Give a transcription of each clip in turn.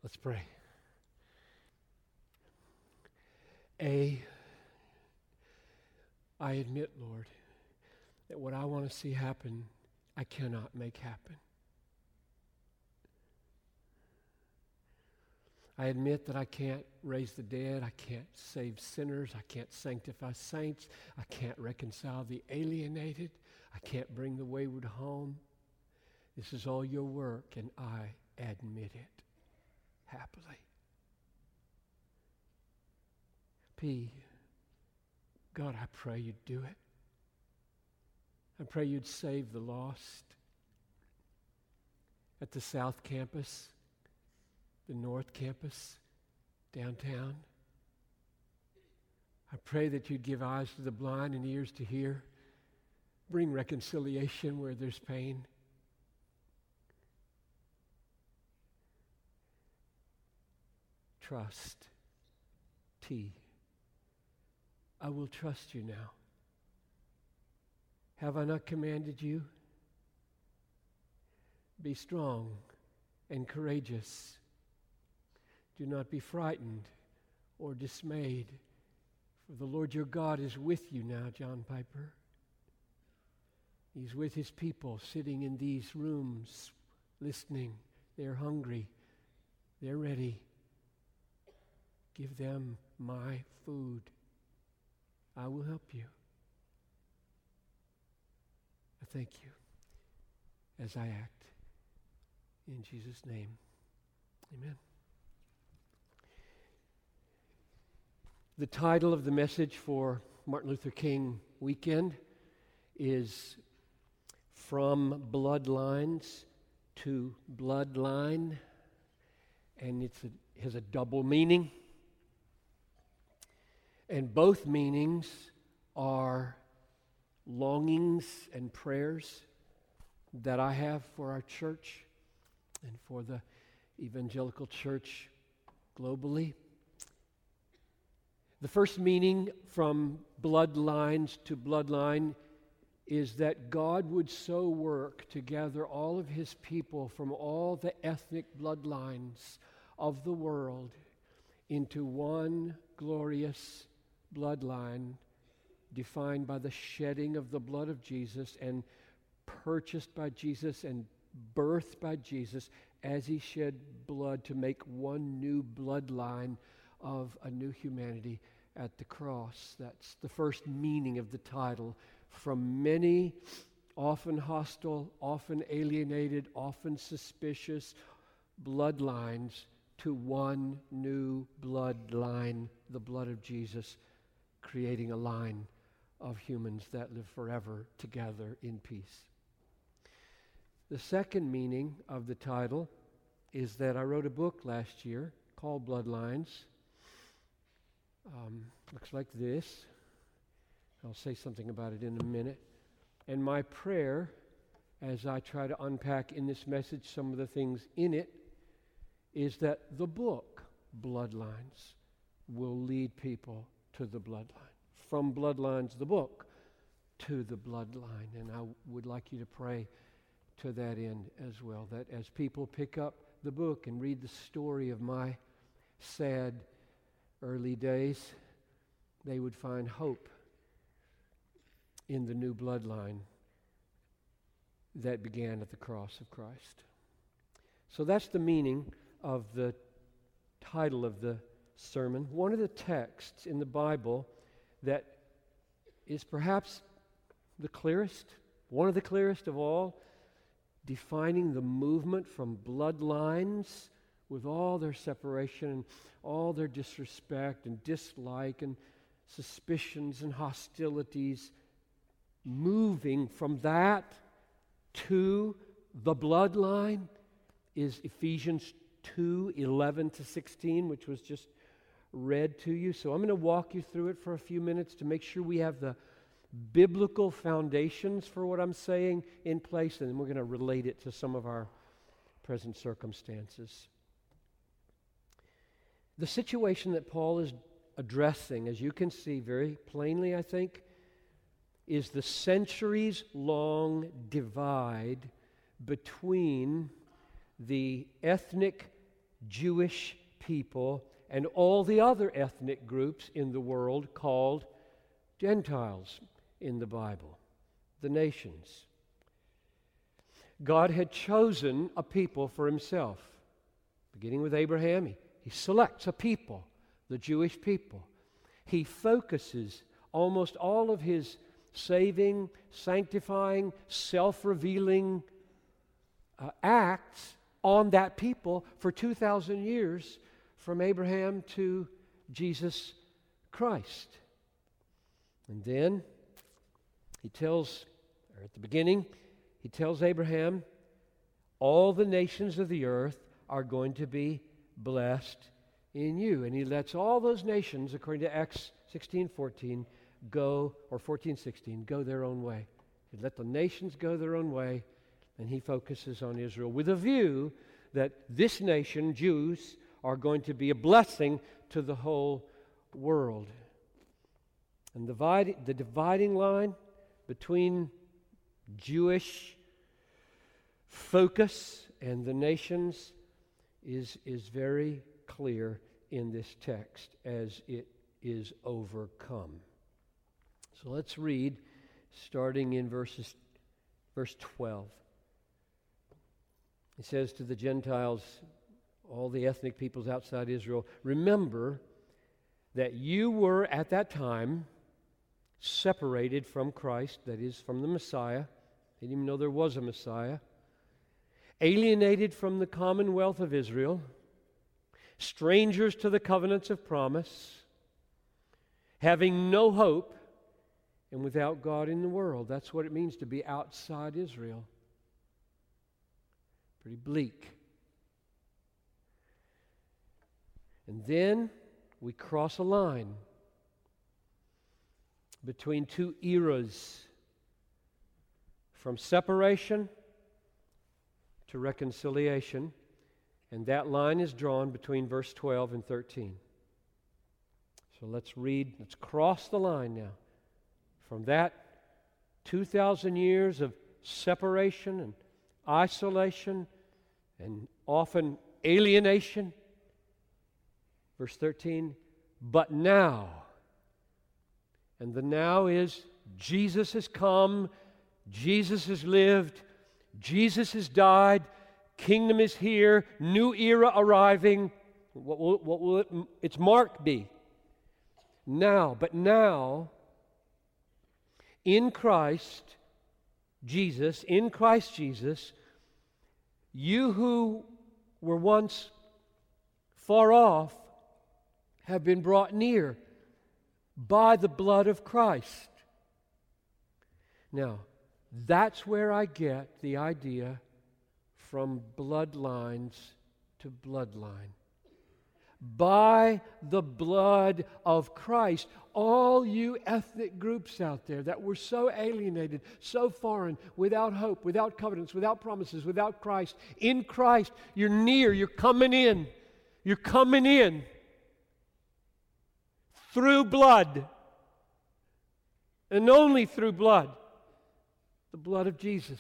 Let's pray. I admit, Lord, that what I want to see happen, I cannot make happen. I admit that I can't raise the dead, I can't save sinners, I can't sanctify saints, I can't reconcile the alienated, I can't bring the wayward home. This is all your work, and I admit it happily. God, I pray you'd do it. I pray you'd save the lost at the South Campus, the North Campus, downtown. I pray that you'd give eyes to the blind and ears to hear. Bring reconciliation where there's pain. Trust. I will trust you now. Have I not commanded you? Be strong and courageous. Do not be frightened or dismayed, for the Lord your God is with you now, John Piper. He's with his people sitting in these rooms, listening. They're hungry. They're ready. Give them my food. I will help you. I thank you as I act. In Jesus' name, amen. The title of the message for Martin Luther King weekend is From Bloodlines to Bloodline, and it has a double meaning. And both meanings are longings and prayers that I have for our church and for the evangelical church globally. The first meaning, from bloodlines to bloodline, is that God would so work to gather all of his people from all the ethnic bloodlines of the world into one glorious bloodline defined by the shedding of the blood of Jesus and purchased by Jesus and birthed by Jesus as he shed blood to make one new bloodline of a new humanity at the cross. That's the first meaning of the title. From many, often hostile, often alienated, often suspicious bloodlines to one new bloodline, the blood of Jesus, creating a line of humans that live forever together in peace. The second meaning of the title is that I wrote a book last year called Bloodlines. Looks like this. I'll say something about it in a minute. And my prayer, as I try to unpack in this message some of the things in it, is that the book, Bloodlines, will lead people to the bloodline. From Bloodlines, the book, to the bloodline. And I would like you to pray to that end as well, that as people pick up the book and read the story of my sad early days, they would find hope in the new bloodline that began at the cross of Christ. So that's the meaning of the title of the sermon. One of the texts in the Bible that is perhaps the clearest, one of the clearest of all, defining the movement from bloodlines with all their separation and all their disrespect and dislike and suspicions and hostilities, moving from that to the bloodline is Ephesians 2:11-16, which was just read to you. So I'm going to walk you through it for a few minutes to make sure we have the biblical foundations for what I'm saying in place, and then we're going to relate it to some of our present circumstances. The situation that Paul is addressing, as you can see very plainly, I think, is the centuries-long divide between the ethnic Jewish people and all the other ethnic groups in the world called Gentiles in the Bible, the nations. God had chosen a people for himself. Beginning with Abraham, he selects a people, the Jewish people. He focuses almost all of his saving, sanctifying, self-revealing acts on that people for 2,000 years, from Abraham to Jesus Christ. And then he tells, or at the beginning, he tells Abraham, all the nations of the earth are going to be blessed in you. And he lets all those nations, according to Acts 16:14, go, or 14:16, go their own way. He let the nations go their own way, and he focuses on Israel with a view that this nation, Jews, are going to be a blessing to the whole world. And the dividing line between Jewish focus and the nations is very clear in this text as it is overcome. So let's read, starting in verse 12. It says to the Gentiles, all the ethnic peoples outside Israel, remember that you were at that time separated from Christ, that is, from the Messiah. They didn't even know there was a Messiah. Alienated from the commonwealth of Israel, strangers to the covenants of promise, having no hope, and without God in the world. That's what it means to be outside Israel. Pretty bleak. And then we cross a line between two eras, from separation to reconciliation, and that line is drawn between verse 12 and 13. So let's cross the line now. From that 2,000 years of separation and isolation and often alienation, verse 13, but now, and the now is Jesus has come, Jesus has lived, Jesus has died, kingdom is here, new era arriving. What will its mark be? Now, but now, in Christ Jesus, you who were once far off have been brought near by the blood of Christ. Now, that's where I get the idea from bloodlines to bloodline. By the blood of Christ, all you ethnic groups out there that were so alienated, so foreign, without hope, without covenants, without promises, without Christ, in Christ, you're near, you're coming in. You're coming in through blood, and only through blood, the blood of Jesus.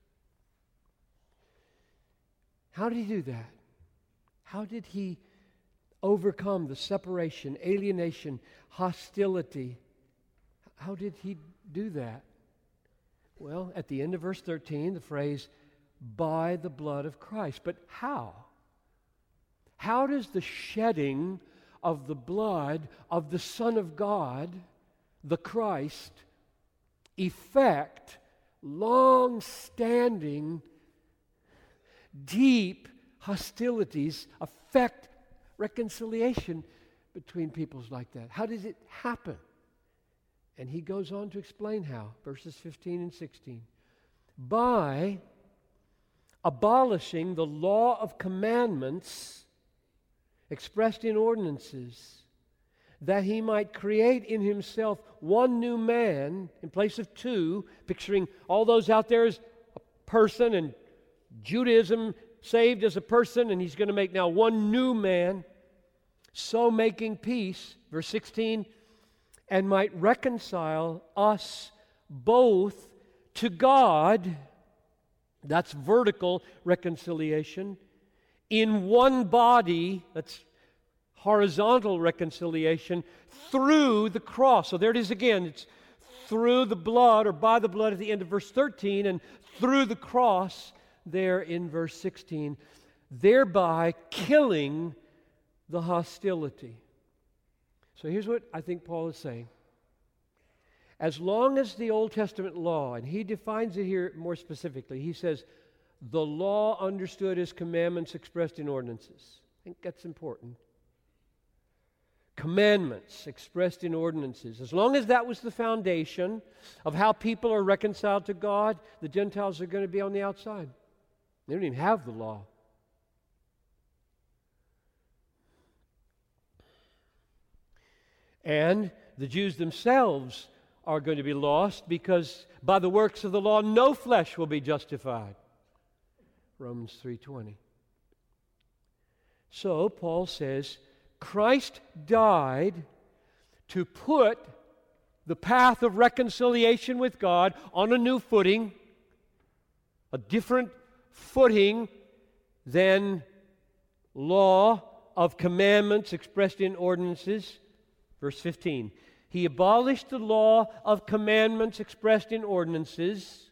How did he do that? How did he overcome the separation, alienation, hostility? How did he do that? Well, at the end of verse 13, the phrase, by the blood of Christ. But how? How does the shedding of the blood of the Son of God, the Christ, effect long-standing, deep hostilities, affect reconciliation between peoples like that? How does it happen? And he goes on to explain how, verses 15 and 16. By abolishing the law of commandments expressed in ordinances, that he might create in himself one new man in place of two, picturing all those out there as a person, and Judaism saved as a person, and he's going to make now one new man, so making peace, verse 16, and might reconcile us both to God. That's vertical reconciliation, in one body, that's horizontal reconciliation, through the cross. So there it is again. It's through the blood, or by the blood at the end of verse 13, and through the cross there in verse 16, thereby killing the hostility. So here's what I think Paul is saying. As long as the Old Testament law, and he defines it here more specifically, he says, the law understood as commandments expressed in ordinances. I think that's important. Commandments expressed in ordinances. As long as that was the foundation of how people are reconciled to God, the Gentiles are going to be on the outside. They don't even have the law. And the Jews themselves are going to be lost because by the works of the law no flesh will be justified. Romans 3:20. So Paul says, Christ died to put the path of reconciliation with God on a new footing, a different footing than law of commandments expressed in ordinances. Verse 15, he abolished the law of commandments expressed in ordinances.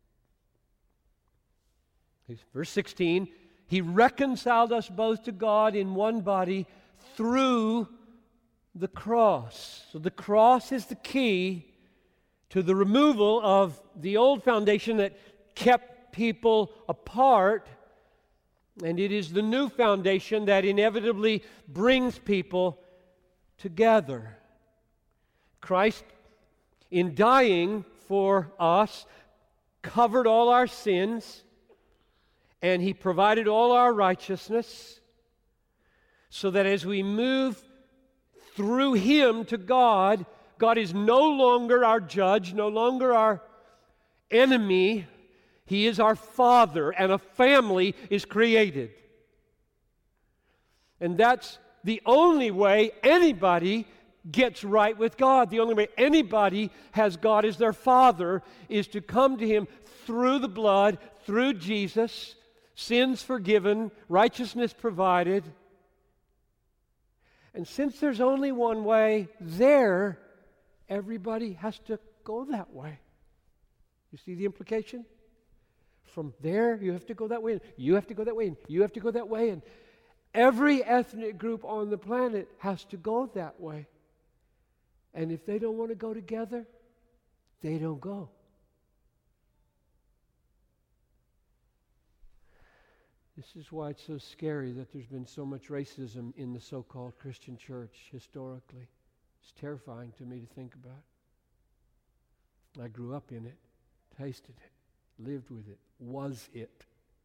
Verse 16, he reconciled us both to God in one body through the cross. So the cross is the key to the removal of the old foundation that kept people apart, and it is the new foundation that inevitably brings people together. Christ, in dying for us, covered all our sins, and he provided all our righteousness, so that as we move through him to God, God is no longer our judge, no longer our enemy. He is our Father, and a family is created. And that's the only way anybody gets right with God. The only way anybody has God as their Father is to come to him through the blood, through Jesus, sins forgiven, righteousness provided. And since there's only one way there, everybody has to go that way. You see the implication? From there, you have to go that way, and you have to go that way, and you have to go that way, and every ethnic group on the planet has to go that way. And if they don't want to go together, they don't go. This is why it's so scary that there's been so much racism in the so-called Christian church historically. It's terrifying to me to think about. I grew up in it, tasted it, lived with it, was it.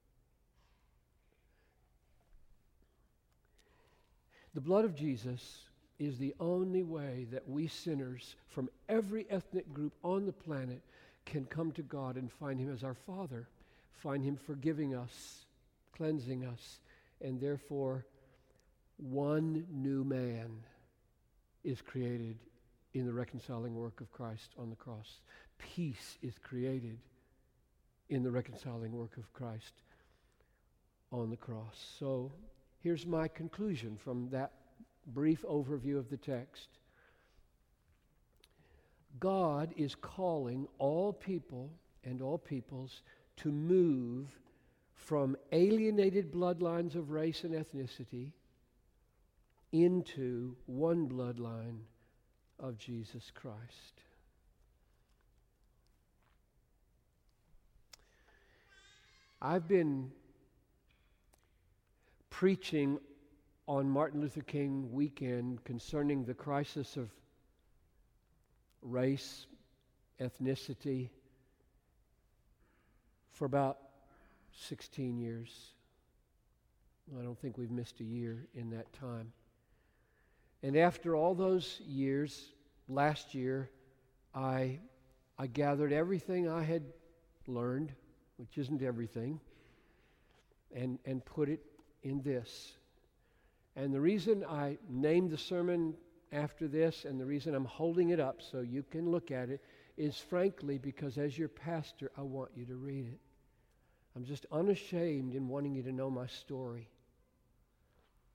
The blood of Jesus is the only way that we sinners from every ethnic group on the planet can come to God and find him as our Father, find him forgiving us, cleansing us, and therefore one new man is created in the reconciling work of Christ on the cross. Peace is created in the reconciling work of Christ on the cross. So here's my conclusion from that brief overview of the text. God is calling all people and all peoples to move from alienated bloodlines of race and ethnicity into one bloodline of Jesus Christ. I've been preaching on Martin Luther King weekend concerning the crisis of race, ethnicity, for about 16 years. I don't think we've missed a year in that time. And after all those years, last year, I gathered everything I had learned, which isn't everything, and put it in this. And the reason I named the sermon after this, and the reason I'm holding it up so you can look at it, is frankly because as your pastor, I want you to read it. I'm just unashamed in wanting you to know my story.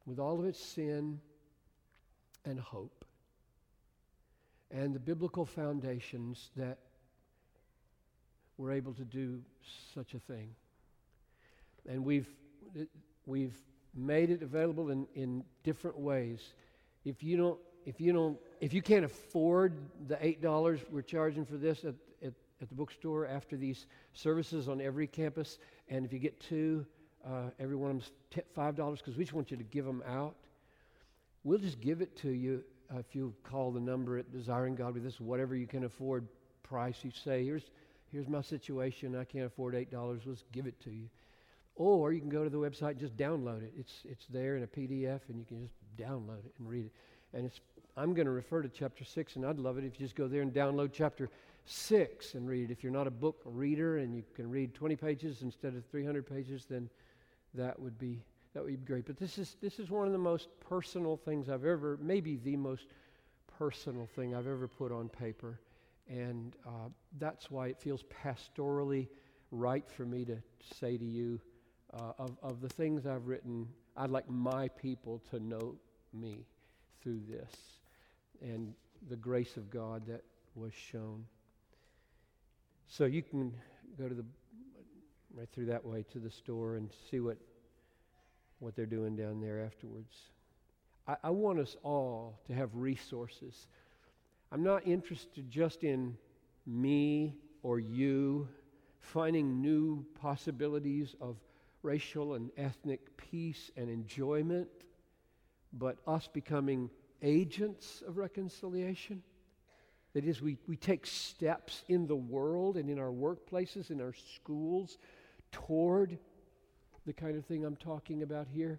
with all of its sin and hope, and the biblical foundations that were able to do such a thing. And we've made it available in different ways. If you can't afford the $8 we're charging for this at the bookstore after these services on every campus, and if you get two, every one of them's $5, because we just want you to give them out. We'll just give it to you if you call the number at Desiring God with this, whatever you can afford price. You say, here's my situation. I can't afford $8. Let's give it to you. Or you can go to the website and just download it. It's there in a PDF, and you can just download it and read it. And I'm going to refer to chapter 6, and I'd love it if you just go there and download chapter 6 and read it. If you're not a book reader and you can read 20 pages instead of 300 pages, then that would be great. But this is one of the most personal things I've ever, maybe the most personal thing I've ever put on paper. And that's why it feels pastorally right for me to say to you, of the things I've written, I'd like my people to know me through this and the grace of God that was shown. So you can go to right through that way to the store and see what they're doing down there afterwards. I want us all to have resources. I'm not interested just in me or you finding new possibilities of racial and ethnic peace and enjoyment, but us becoming agents of reconciliation. That is, we take steps in the world and in our workplaces, in our schools, toward the kind of thing I'm talking about here.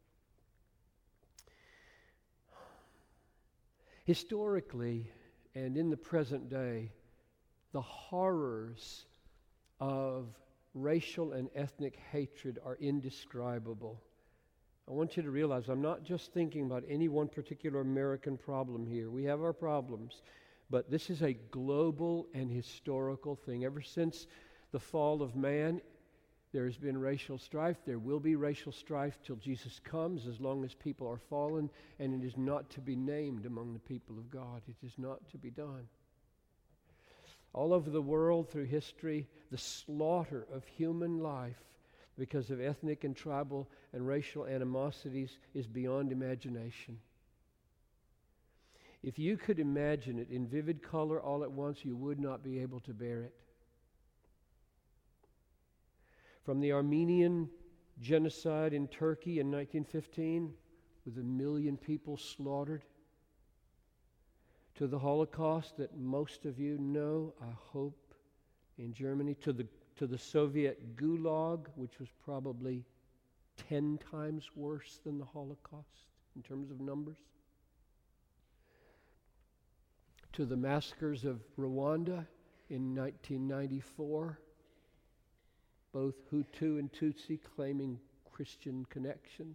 Historically, and in the present day, the horrors of racial and ethnic hatred are indescribable. I want you to realize I'm not just thinking about any one particular American problem here. We have our problems, but this is a global and historical thing. Ever since the fall of man, there has been racial strife. There will be racial strife till Jesus comes, as long as people are fallen, and it is not to be named among the people of God. It is not to be done. All over the world through history, the slaughter of human life because of ethnic and tribal and racial animosities is beyond imagination. If you could imagine it in vivid color all at once, you would not be able to bear it. From the Armenian genocide in Turkey in 1915, with 1 million people slaughtered, to the Holocaust that most of you know, I hope, in Germany, to the Soviet Gulag, which was probably 10 times worse than the Holocaust in terms of numbers, to the massacres of Rwanda in 1994, both Hutu and Tutsi claiming Christian connections,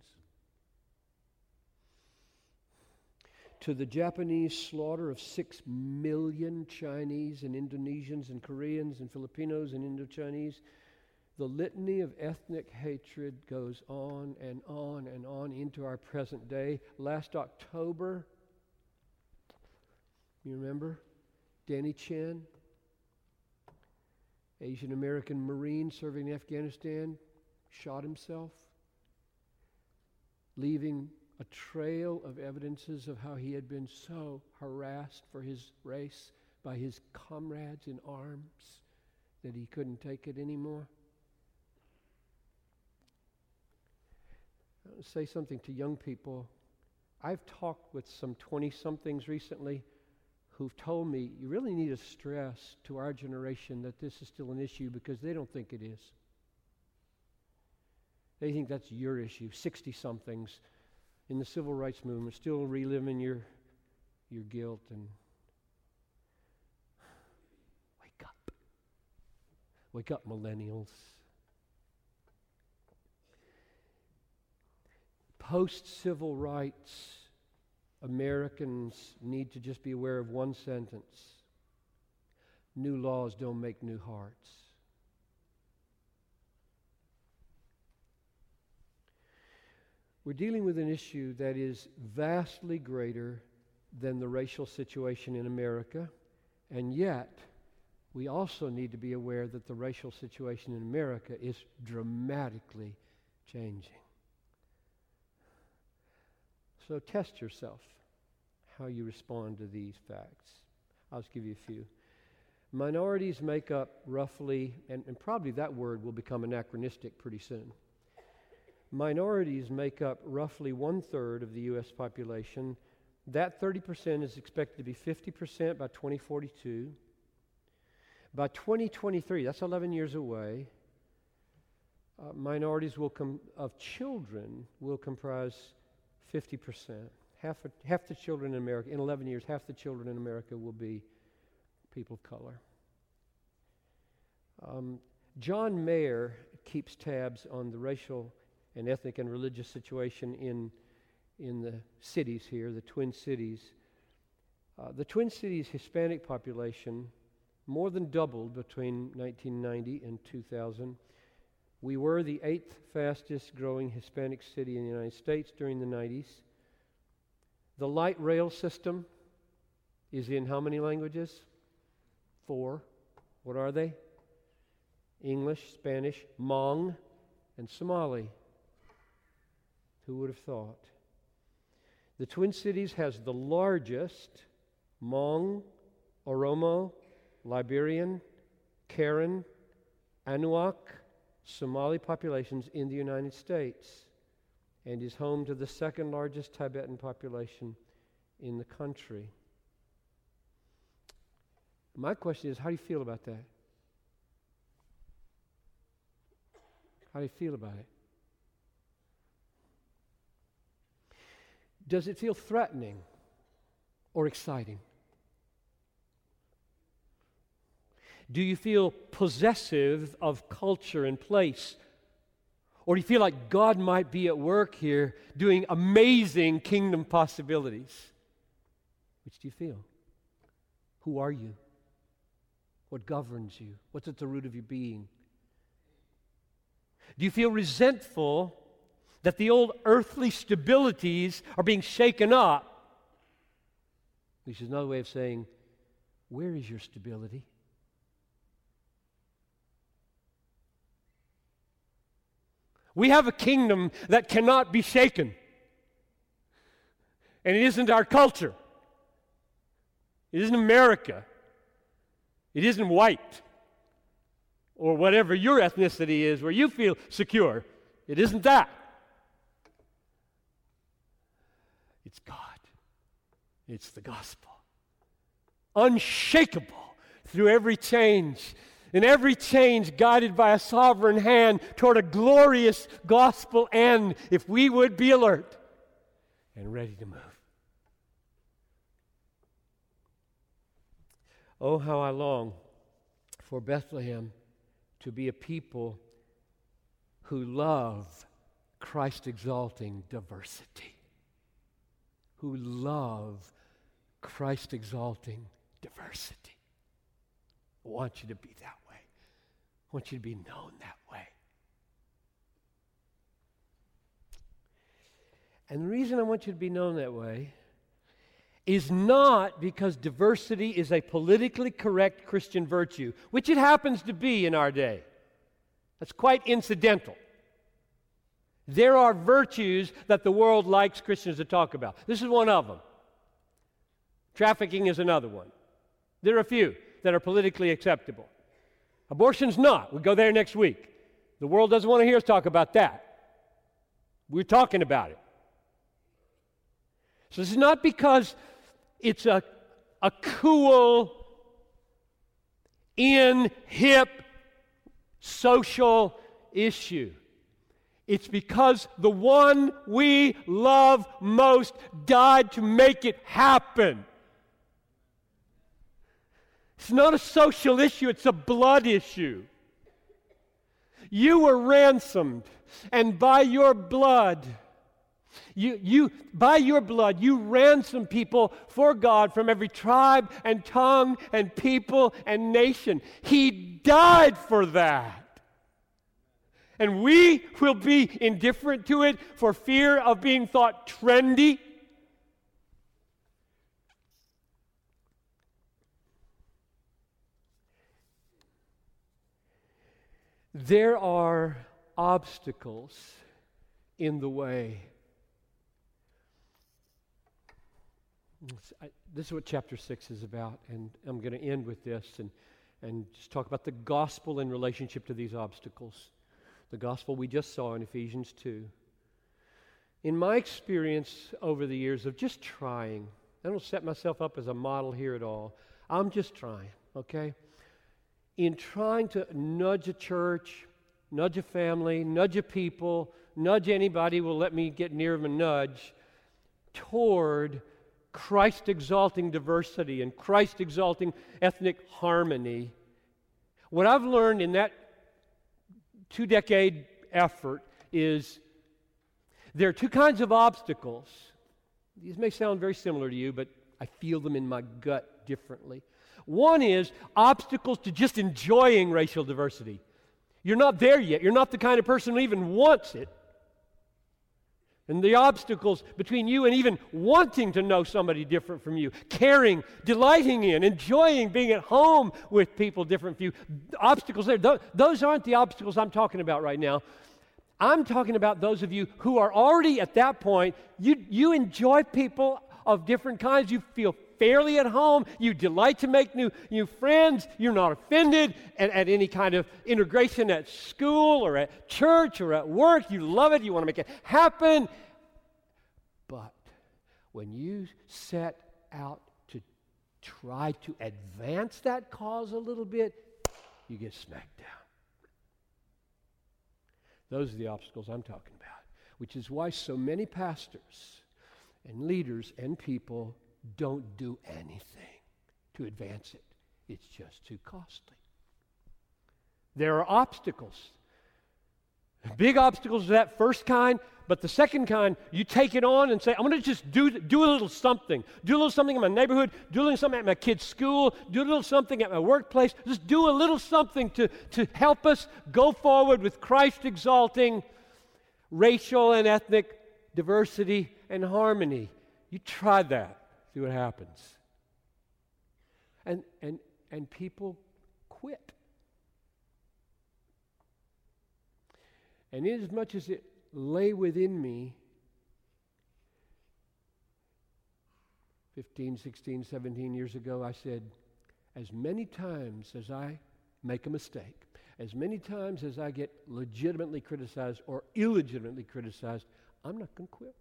to the Japanese slaughter of 6 million Chinese and Indonesians and Koreans and Filipinos and Indo-Chinese. The litany of ethnic hatred goes on and on and on into our present day. Last October, you remember? Danny Chen, Asian American Marine serving in Afghanistan, shot himself, leaving a trail of evidences of how he had been so harassed for his race by his comrades in arms that he couldn't take it anymore. I want to say something to young people. I've talked with some 20-somethings recently who've told me, you really need to stress to our generation that this is still an issue, because they don't think it is. They think that's your issue. 60-somethings in the civil rights movement still reliving your guilt. And wake up, millennials. Post-civil rights Americans need to just be aware of one sentence: new laws don't make new hearts. We're dealing with an issue that is vastly greater than the racial situation in America, and yet we also need to be aware that the racial situation in America is dramatically changing. So test yourself how you respond to these facts. I'll just give you a few. Minorities make up roughly, and probably that word will become anachronistic pretty soon. Minorities make up roughly 1/3 of the U.S. population. That 30% is expected to be 50% by 2042. By 2023, that's 11 years away, minorities of children will comprise 50%. Half the children in America, in 11 years, half the children in America will be people of color. John Mayer keeps tabs on the racial and ethnic and religious situation in the cities here, the Twin Cities. The Twin Cities Hispanic population more than doubled between 1990 and 2000. We were the 8th fastest growing Hispanic city in the United States during the 90s. The light rail system is in how many languages? 4. What are they? English, Spanish, Hmong, and Somali. Who would have thought? The Twin Cities has the largest Hmong, Oromo, Liberian, Karen, Anuak, Somali populations in the United States, and is home to the second largest Tibetan population in the country. My question is, how do you feel about that? How do you feel about it? Does it feel threatening or exciting? Do you feel possessive of culture and place? Or do you feel like God might be at work here doing amazing kingdom possibilities? Which do you feel? Who are you? What governs you? What's at the root of your being? Do you feel resentful that the old earthly stabilities are being shaken up? Which is another way of saying, where is your stability? We have a kingdom that cannot be shaken. And it isn't our culture. It isn't America. It isn't white. Or whatever your ethnicity is where you feel secure. It isn't that. It's God. It's the gospel. Unshakable through every change. And every change guided by a sovereign hand toward a glorious gospel end, if we would be alert and ready to move. Oh, how I long for Bethlehem to be a people who love Christ-exalting diversity. Who love Christ-exalting diversity. I want you to be that way. I want you to be known that way. And the reason I want you to be known that way is not because diversity is a politically correct Christian virtue, which it happens to be in our day. That's quite incidental. There are virtues that the world likes Christians to talk about. This is one of them. Trafficking is another one. There are a few that are politically acceptable. Abortion's not. We'll go there next week. The world doesn't want to hear us talk about that. We're talking about it. So this is not because it's a cool, hip, social issue. It's because the one we love most died to make it happen. It's not a social issue, it's a blood issue. You were ransomed, and by your blood, you ransom people for God from every tribe and tongue and people and nation. He died for that. And we will be indifferent to it for fear of being thought trendy. There are obstacles in the way. This is what chapter 6 is about, and I'm going to end with this and just talk about the gospel in relationship to these obstacles. The gospel we just saw in Ephesians 2. In my experience over the years of just trying, I don't set myself up as a model here at all. I'm just trying, okay? In trying to nudge a church, nudge a family, nudge a people, nudge anybody who will let me get near them and nudge toward Christ-exalting diversity and Christ-exalting ethnic harmony. What I've learned in that 2-decade effort is there are two kinds of obstacles. These may sound very similar to you, but I feel them in my gut differently. One is obstacles to just enjoying racial diversity. You're not there yet. You're not the kind of person who even wants it. And the obstacles between you and even wanting to know somebody different from you, caring, delighting in, enjoying being at home with people different from you, obstacles there. Those aren't the obstacles I'm talking about right now. I'm talking about those of you who are already at that point. You enjoy people of different kinds. You feel fairly at home. You delight to make new friends. You're not offended at any kind of integration at school or at church or at work. You love it. You want to make it happen. But when you set out to try to advance that cause a little bit, you get smacked down. Those are the obstacles I'm talking about, which is why so many pastors and leaders and people don't do anything to advance it. It's just too costly. There are obstacles. Big obstacles of that first kind, but the second kind, you take it on and say, I'm going to just do a little something. Do a little something in my neighborhood, do a little something at my kid's school, do a little something at my workplace. Just do a little something to help us go forward with Christ exalting racial and ethnic diversity and harmony. You try that. See what happens. And people quit. And inasmuch as it lay within me 15, 16, 17 years ago, I said, as many times as I make a mistake, as many times as I get legitimately criticized or illegitimately criticized, I'm not going to quit.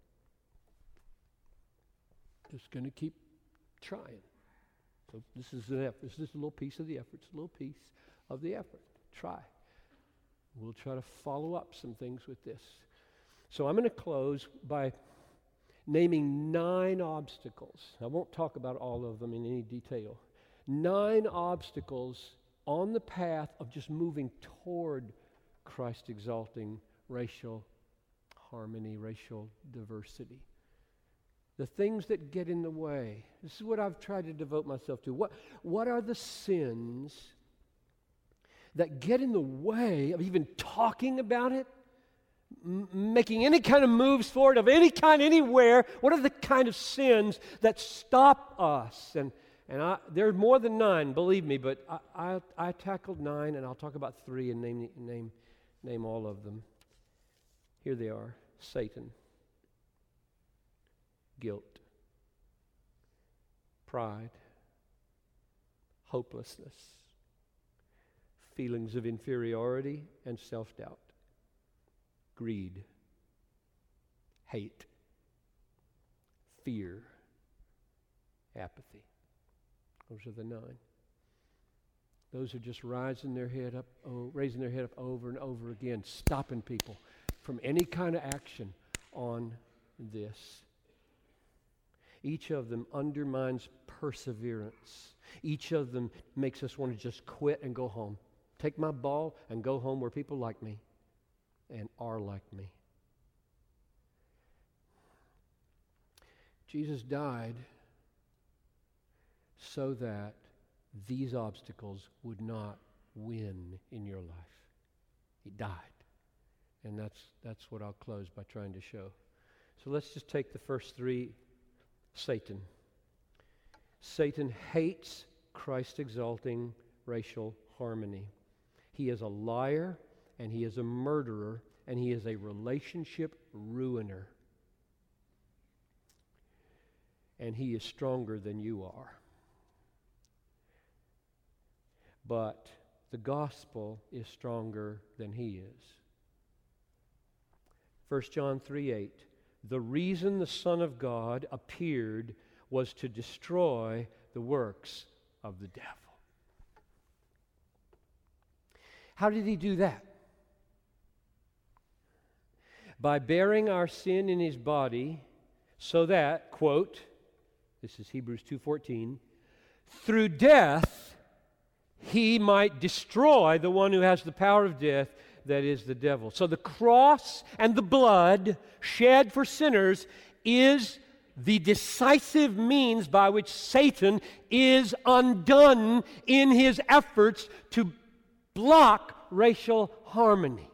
Just going to keep trying. So this is the effort. This is a little piece of the effort. It's a little piece of the effort. Try. We'll try to follow up some things with this. So I'm going to close by naming 9 obstacles. I won't talk about all of them in any detail. 9 obstacles on the path of just moving toward Christ exalting racial harmony, racial diversity. The things that get in the way. This is what I've tried to devote myself to. What are the sins that get in the way of even talking about it, making any kind of moves forward of any kind, anywhere? What are the kind of sins that stop us? And there are more than 9, believe me, but I tackled 9, and I'll talk about 3 and name all of them. Here they are. Satan. Guilt. Pride. Hopelessness. Feelings of inferiority and self-doubt. Greed. Hate. Fear. Apathy. Those are the 9. Those are just raising their head up over and over again, stopping people from any kind of action on this. Each of them undermines perseverance. Each of them makes us want to just quit and go home. Take my ball and go home where people like me and are like me. Jesus died so that these obstacles would not win in your life. He died. And that's what I'll close by trying to show. So let's just take the first three. Satan. Satan hates Christ-exalting racial harmony. He is a liar, and he is a murderer, and he is a relationship ruiner. And he is stronger than you are. But the gospel is stronger than he is. 1 John 3:8. The reason the Son of God appeared was to destroy the works of the devil. How did he do that? By bearing our sin in his body, so that, quote, this is Hebrews 2:14, through death he might destroy the one who has the power of death, that is the devil. So the cross and the blood shed for sinners is the decisive means by which Satan is undone in his efforts to block racial harmony.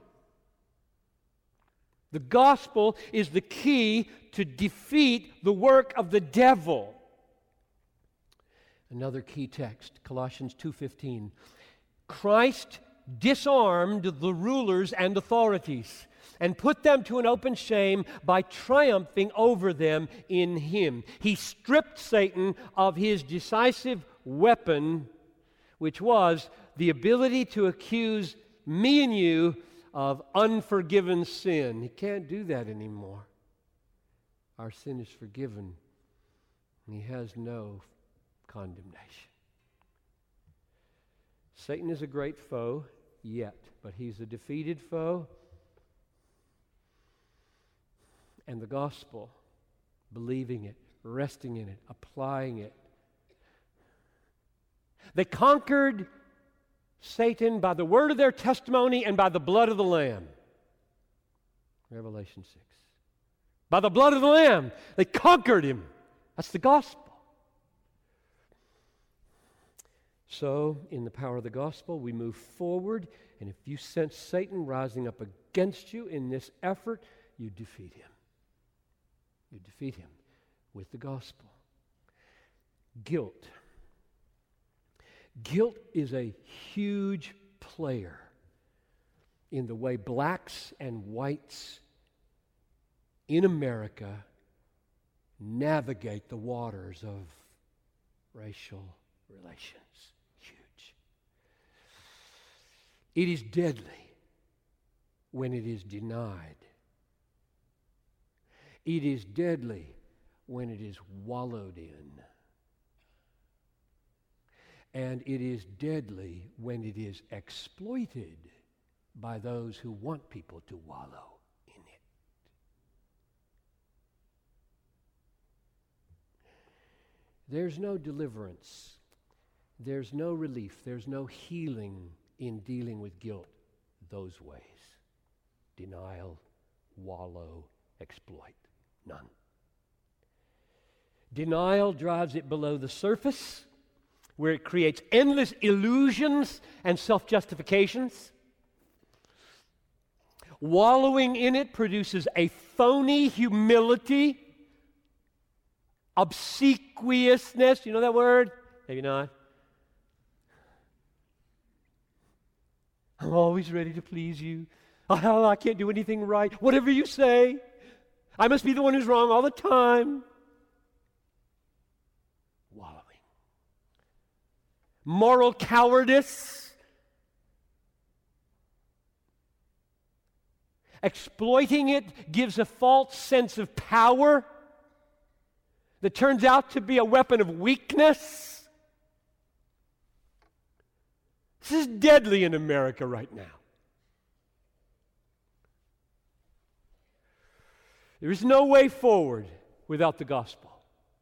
The gospel is the key to defeat the work of the devil. Another key text, Colossians 2:15. Christ disarmed the rulers and authorities and put them to an open shame by triumphing over them in him. He stripped Satan of his decisive weapon, which was the ability to accuse me and you of unforgiven sin. He can't do that anymore. Our sin is forgiven, and he has no condemnation. Satan is a great foe, yet, but he's a defeated foe. And the gospel, believing it, resting in it, applying it. They conquered Satan by the word of their testimony and by the blood of the Lamb. Revelation 6. By the blood of the Lamb, they conquered him. That's the gospel. So, in the power of the gospel, we move forward, and if you sense Satan rising up against you in this effort, you defeat him. You defeat him with the gospel. Guilt. Guilt is a huge player in the way blacks and whites in America navigate the waters of racial relations. Huge. It is deadly when it is denied. It is deadly when it is wallowed in. And it is deadly when it is exploited by those who want people to wallow in it. There's no deliverance. There's no relief. There's no healing in dealing with guilt those ways. Denial, wallow, exploit. None. Denial drives it below the surface, where it creates endless illusions and self-justifications. Wallowing in it produces a phony humility, obsequiousness. You know that word? Maybe not. I'm always ready to please you. Oh, I can't do anything right. Whatever you say. I must be the one who's wrong all the time. Wallowing. Moral cowardice. Exploiting it gives a false sense of power that turns out to be a weapon of weakness. This is deadly in America right now. There is no way forward without the gospel.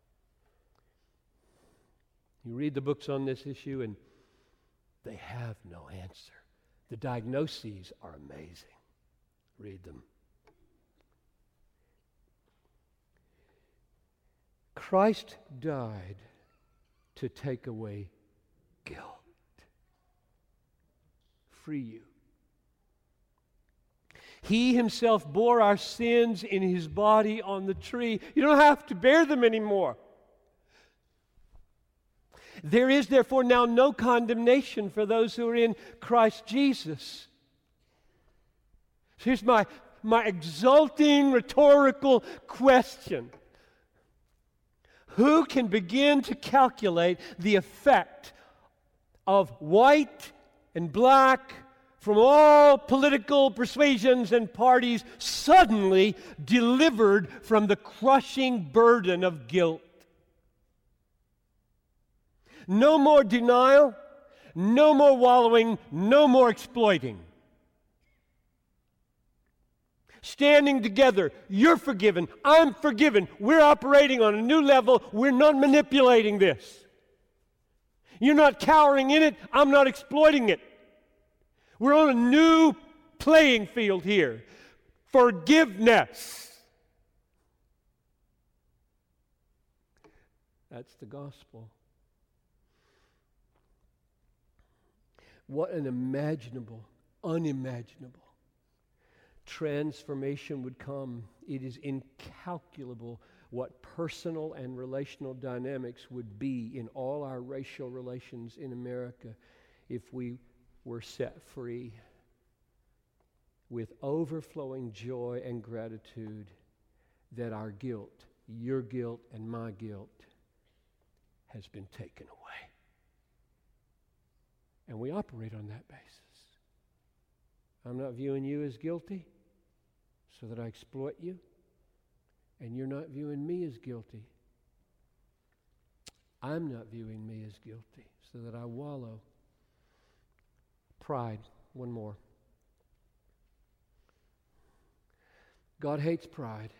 You read the books on this issue and they have no answer. The diagnoses are amazing. Read them. Christ died to take away guilt. Free you. He himself bore our sins in his body on the tree. You don't have to bear them anymore. There is therefore now no condemnation for those who are in Christ Jesus. So here's my exulting rhetorical question. Who can begin to calculate the effect of white and black from all political persuasions and parties suddenly delivered from the crushing burden of guilt? No more denial, no more wallowing, no more exploiting. Standing together, you're forgiven, I'm forgiven, we're operating on a new level, we're not manipulating this. You're not cowering in it, I'm not exploiting it. We're on a new playing field here. Forgiveness. That's the gospel. What an unimaginable transformation would come. It is incalculable what personal and relational dynamics would be in all our racial relations in America if we were set free with overflowing joy and gratitude that our guilt, your guilt and my guilt, has been taken away. And we operate on that basis. I'm not viewing you as guilty so that I exploit you, and you're not viewing me as guilty. I'm not viewing me as guilty so that I wallow. Pride, one more. God hates pride.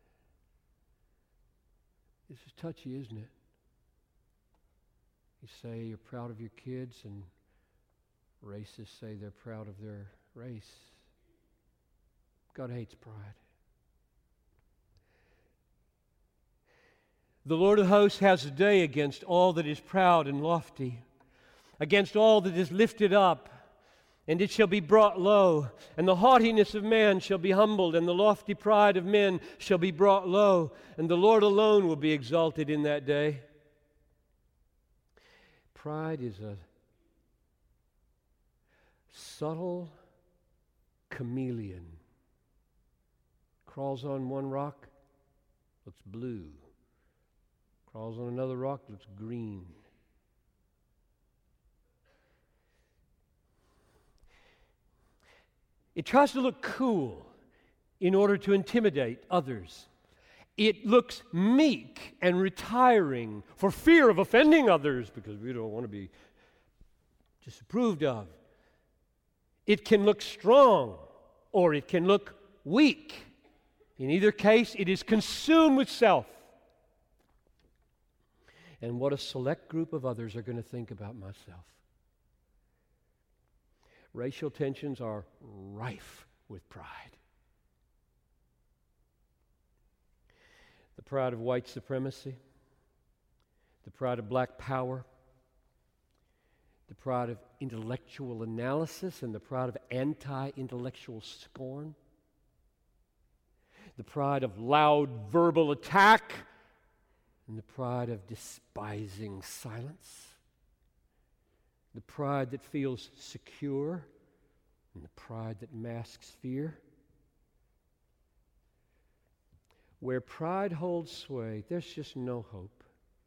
This is touchy, isn't it? You say you're proud of your kids, and racists say they're proud of their race. God hates pride. The Lord of hosts has a day against all that is proud and lofty, against all that is lifted up, and it shall be brought low. And the haughtiness of man shall be humbled, and the lofty pride of men shall be brought low. And the Lord alone will be exalted in that day. Pride is a subtle chameleon. Crawls on one rock, looks blue. Crawls on another rock, looks green. It tries to look cool in order to intimidate others. It looks meek and retiring for fear of offending others because we don't want to be disapproved of. It can look strong or it can look weak. In either case, it is consumed with self. And what a select group of others are going to think about myself. Racial tensions are rife with pride. The pride of white supremacy, the pride of black power, the pride of intellectual analysis, and the pride of anti-intellectual scorn, the pride of loud verbal attack, and the pride of despising silence, the pride that feels secure, and the pride that masks fear. Where pride holds sway, there's just no hope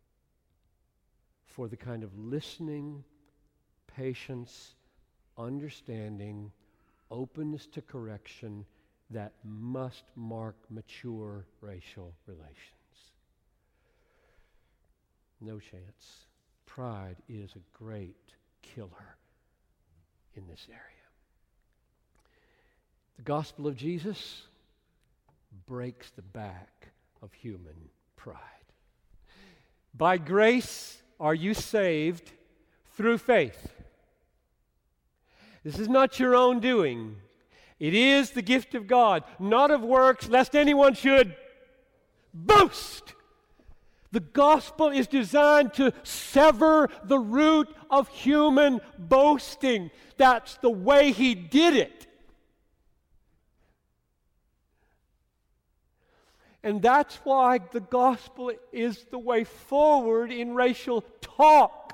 for the kind of listening, patience, understanding, openness to correction that must mark mature racial relations. No chance. Pride is a great killer in this area. The gospel of Jesus breaks the back of human pride. By grace are you saved through faith. This is not your own doing. It is the gift of God, not of works, lest anyone should boast. The gospel is designed to sever the root of human boasting. That's the way he did it. And that's why the gospel is the way forward in racial talk,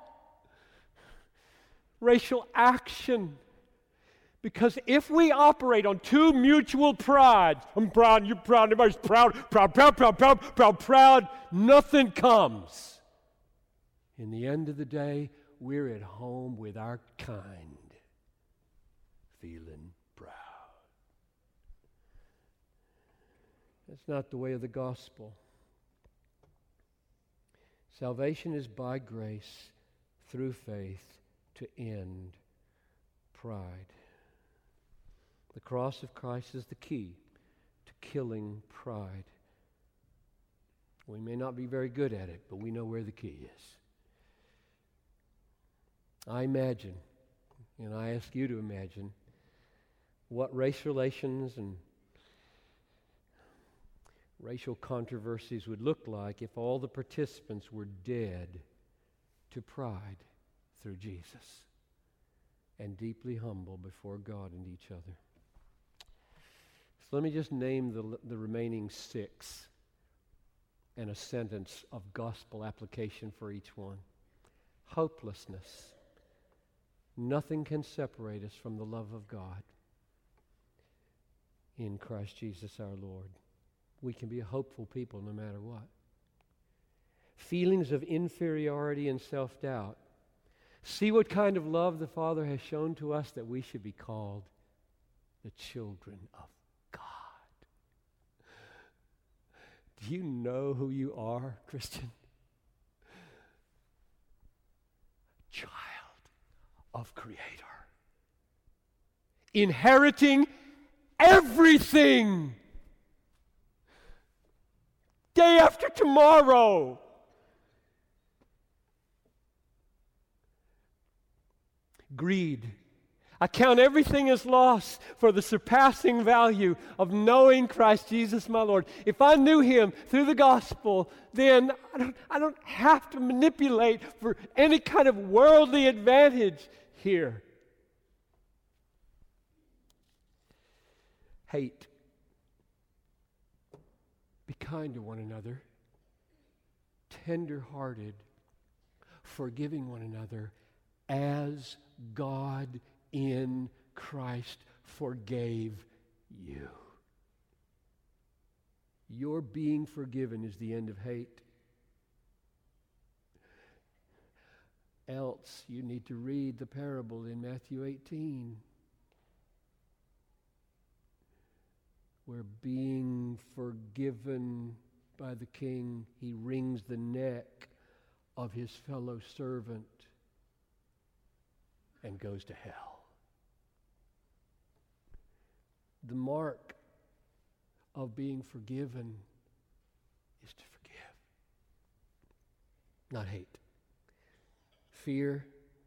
racial action. Because if we operate on two mutual prides, I'm proud, you're proud, everybody's proud, proud, nothing comes. In the end of the day, we're at home with our kind, feeling proud. That's not the way of the gospel. Salvation is by grace through faith to end pride. The cross of Christ is the key to killing pride. We may not be very good at it, but we know where the key is. I imagine, and I ask you to imagine, what race relations and racial controversies would look like if all the participants were dead to pride through Jesus and deeply humble before God and each other. So let me just name the remaining 6 and a sentence of gospel application for each one. Hopelessness. Nothing can separate us from the love of God in Christ Jesus our Lord. We can be a hopeful people no matter what. Feelings of inferiority and self-doubt. See what kind of love the Father has shown to us that we should be called the children of God. Do you know who you are, Christian? Child of Creator. Inheriting everything. Day after tomorrow. Greed. I count everything as loss for the surpassing value of knowing Christ Jesus my Lord. If I knew Him through the gospel, then I don't have to manipulate for any kind of worldly advantage here. Hate. Be kind to one another, tender-hearted, forgiving one another as God in Christ forgave you. Your being forgiven is the end of hate. Else, you need to read the parable in Matthew 18, where being forgiven by the king, he wrings the neck of his fellow servant and goes to hell. The mark of being forgiven is to forgive, not hate. Fear.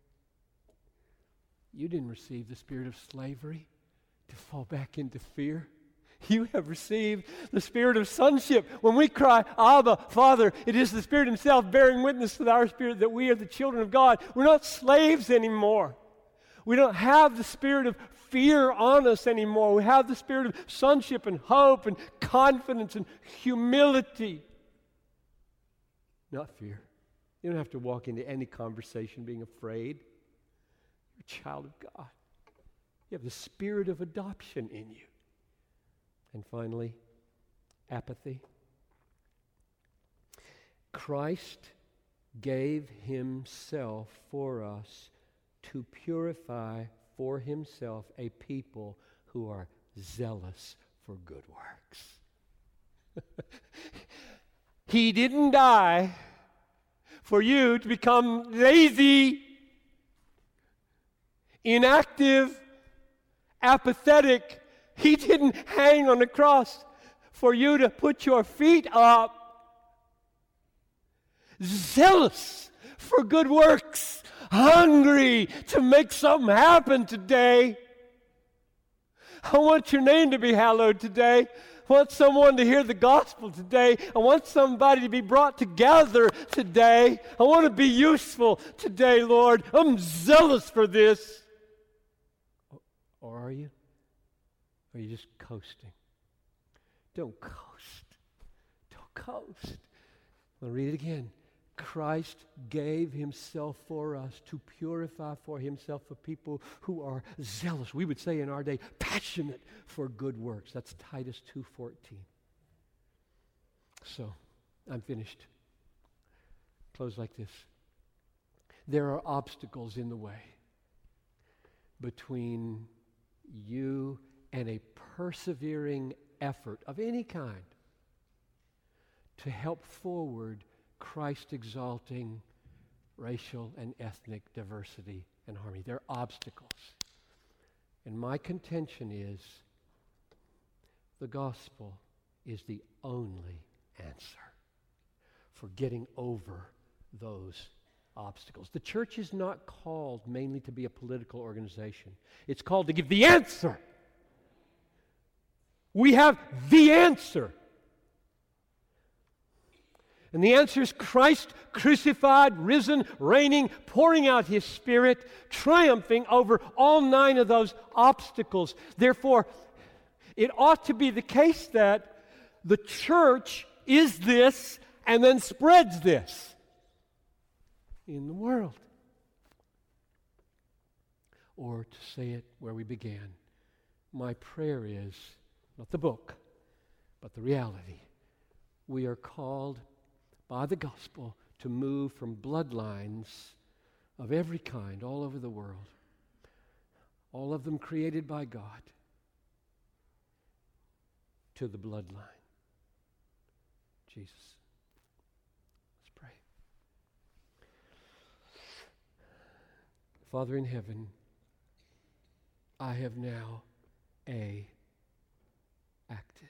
You didn't receive the spirit of slavery to fall back into fear. You have received the spirit of sonship. When we cry, Abba, Father, it is the Spirit Himself bearing witness with our spirit that we are the children of God. We're not slaves anymore. We don't have the spirit of fear on us anymore. We have the spirit of sonship and hope and confidence and humility. Not fear. You don't have to walk into any conversation being afraid. You're a child of God. You have the spirit of adoption in you. And finally, apathy. Christ gave Himself for us to purify for Himself a people who are zealous for good works. He didn't die for you to become lazy, inactive, apathetic. He didn't hang on the cross for you to put your feet up. Zealous for good works. Hungry to make something happen today. I want your name to be hallowed today. I want someone to hear the gospel today. I want somebody to be brought together today. I want to be useful today, Lord. I'm zealous for this. Or are you? Or are you just coasting? Don't coast. coast. I'll read it again. Christ gave himself for us to purify for himself a people who are zealous. We would say in our day, passionate for good works. That's Titus 2:14. So, I'm finished. Close like this. There are obstacles in the way between you and a persevering effort of any kind to help forward Christ-exalting racial and ethnic diversity and harmony. There are obstacles. And my contention is the gospel is the only answer for getting over those obstacles. The church is not called mainly to be a political organization. It's called to give the answer. We have the answer. And the answer is Christ crucified, risen, reigning, pouring out his Spirit, triumphing over all 9 of those obstacles. Therefore, it ought to be the case that the church is this and then spreads this in the world. Or to say it where we began, my prayer is, not the book, but the reality. We are called by the gospel to move from bloodlines of every kind all over the world, all of them created by God, to the bloodline, Jesus. Let's pray. Father in heaven, I have now acted.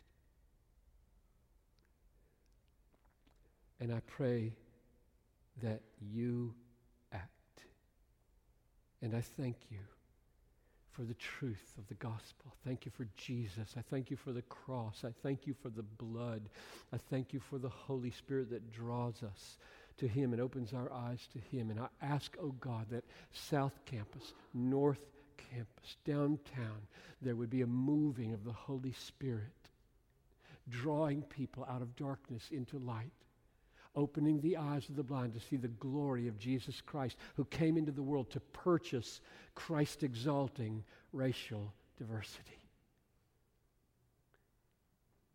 And I pray that you act. And I thank you for the truth of the gospel. Thank you for Jesus. I thank you for the cross. I thank you for the blood. I thank you for the Holy Spirit that draws us to him and opens our eyes to him. And I ask, oh God, that South Campus, North Campus, downtown, there would be a moving of the Holy Spirit, drawing people out of darkness into light, opening the eyes of the blind to see the glory of Jesus Christ, who came into the world to purchase Christ-exalting racial diversity.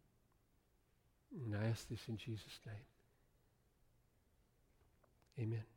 And I ask this in Jesus' name. Amen.